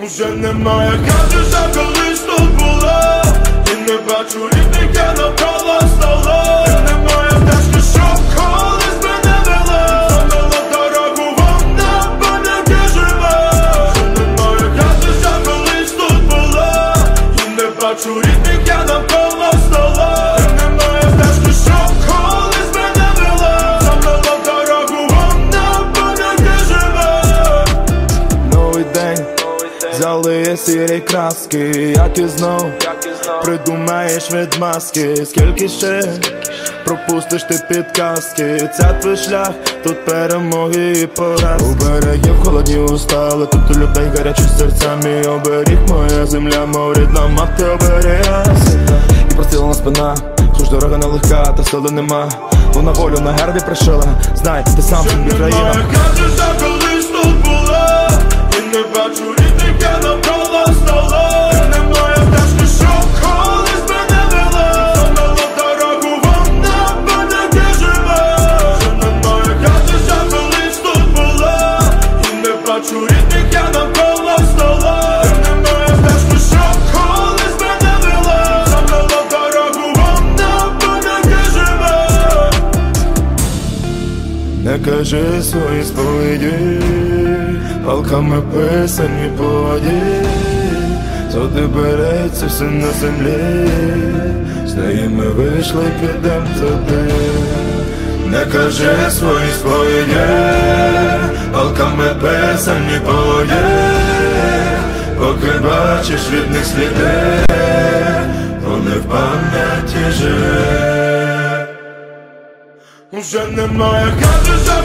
Уже немає кадежа, колись тут була. І не бачу рідних, я навколо стола. І немає тежки, що колись мене вела. Замила дорогу, вона в пам'яті живе. Уже немає кадежа, колись тут була. І не бачу рідних, я навколо стола. І немає тежки, що колись мене вела. Замила дорогу, вона в пам'яті живе. Новий день, взяли сірі краски, як і знов придумаєш відмазки. Скільки ще пропустиш ти підказки? Це твій шлях, тут перемоги і поразки. У берегів холодні уста, але тут у людей гарячі серця. Мій оберіг, моя земля, мов рідна мати оберігає. І прострілена спина, хоч дорога нелегка, та сили нема. Бо на волю на гербі пришила, знай, ти сам собі країна. Немає кадежа, колись тут була. І не бачу рідних, я навколо стола. І немає тежки, що колись мене вела. Замила дорогу, вона в пам'яті живе. Вже немає кадежа, колись тут була. І не бачу рідних, я навколо стола. І немає тежки, що колись мене вела. Замила дорогу, вона в пам'яті живе. Не кажи свої сповіді, палками писані по воді. Туди береться все на землі, з неї ми вийшли, підем туди. Не кажи свої сповіді, палками писані по воді. Поки бачиш від них сліди, вони в пам'яті живе. Уже немає кадежа,